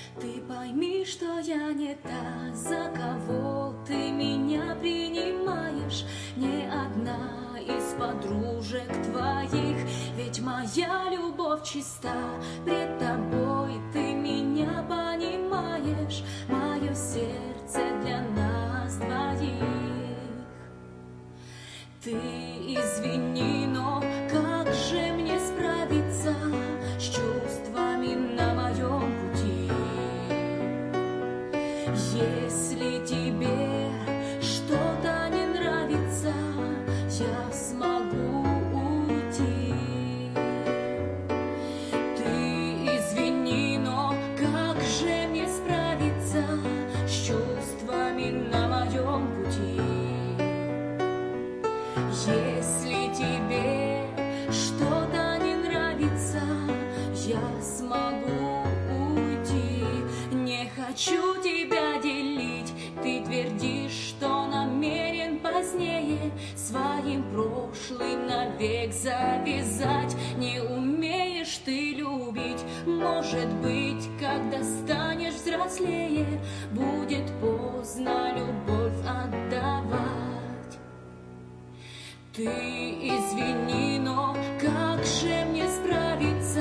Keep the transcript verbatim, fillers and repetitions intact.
Ты пойми, что я не та, за кого ты меня принимаешь, не одна из подружек твоих, ведь моя любовь чиста, пред тобой ты меня понимаешь, мое сердце для нас двоих. Ты извини, но как же мне справиться с чувствами на моем пути? Если тебе что-то не нравится, я смогу уйти. Ты извини, но как же мне справиться с чувствами на моем пути? Если тебе что-то не нравится, я смогу уйти. Не хочу тебя делить, ты твердишь, что намерен позднее своим прошлым навек завязать. Не умеешь ты любить, может быть, когда станешь взрослее, будет поздно любовь отдавать. Ты извини, но как же мне справиться